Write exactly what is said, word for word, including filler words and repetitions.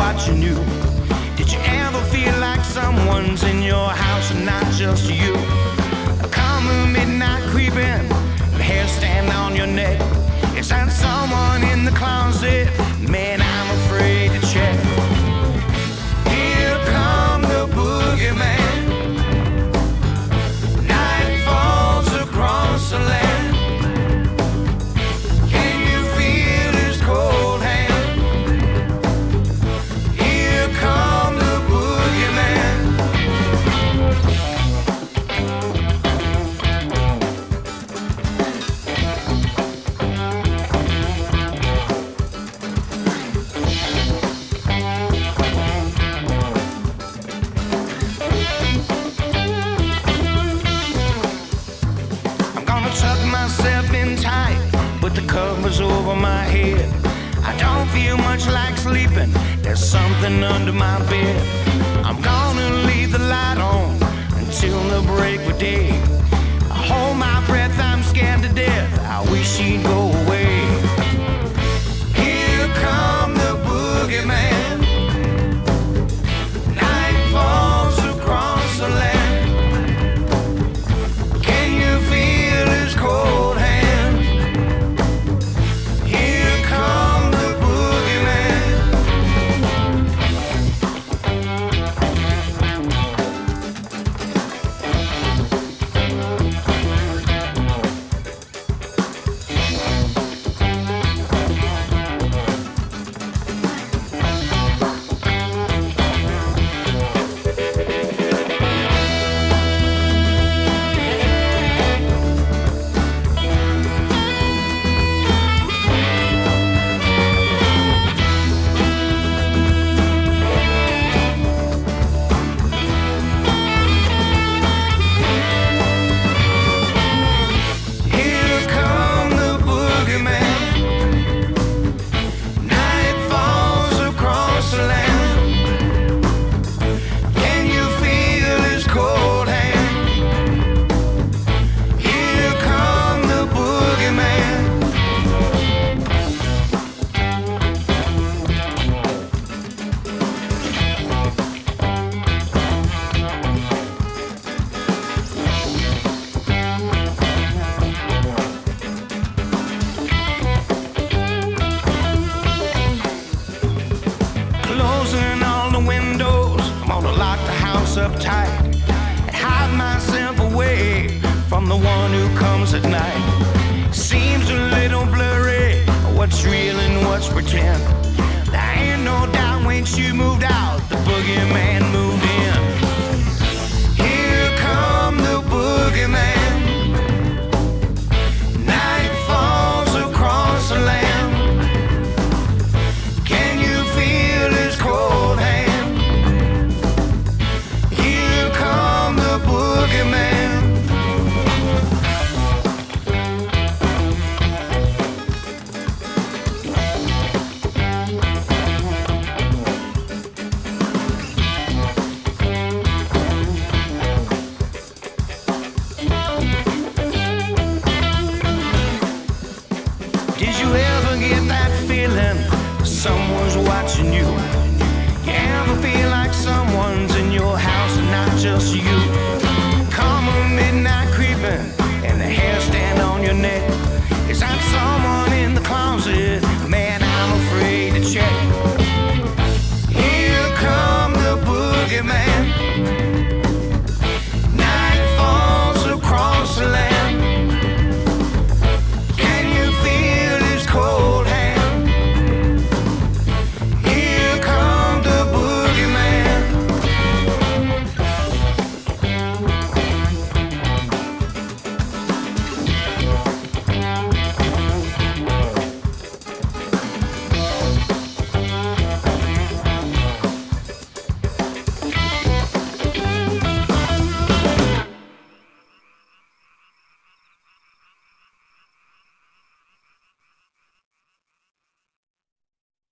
what you knew? Did you ever feel like someone's in your house and not just you? Come a midnight creeping, the hair stand on your neck. Is that someone in the closet? Man, I'm afraid to check. Here come the boogeyman. Night falls across the land. Can you feel his cold hand? Here come the boogeyman. Tuck myself in tight, put the covers over my head. I don't feel much like sleeping, there's something under my bed. I'm gonna leave the light on until the break of day. I hold my breath, I'm scared to death, I wish he'd go away. Here come the boogeyman. Night falls across the land. Cold hands. Here come the boogeyman. Closing all the windows, I'm gonna lock the house up tight and hide myself away from the one who comes at night. Seems a little blurry, what's real and what's pretend. There ain't no doubt when she moved out, the boogeyman moved in.